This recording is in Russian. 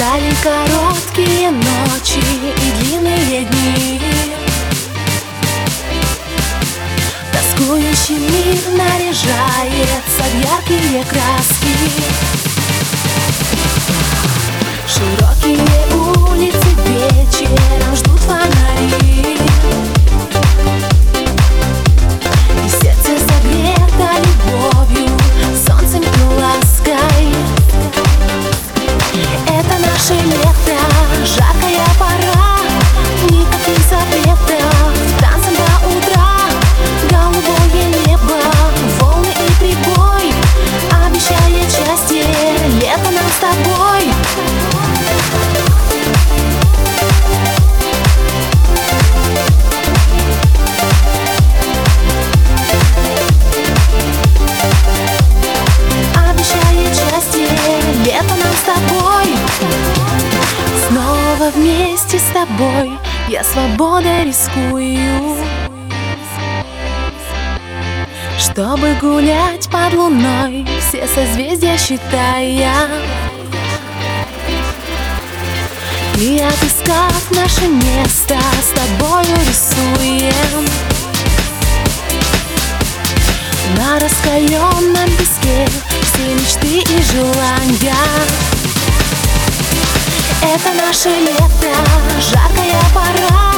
Стали короткие ночи и длинные дни. Тоскующий мир наряжается в яркие краски. Широкие улицы вечером ждут фонари, и сердце согрето любовью, солнцем и лаской. Это наше лето, жаркая пора, никаких запретов, танцем до утра. Голубое небо, волны и прибой, обещает счастье, лето нам с тобой. Обещает счастье, лето нам с тобой. Снова вместе с тобой я свободой рискую, чтобы гулять под луной, все созвездия считая. И отыскав наше место, с тобою рисуем на раскаленном песке все мечты и желания. Это наше лето, жаркая пора,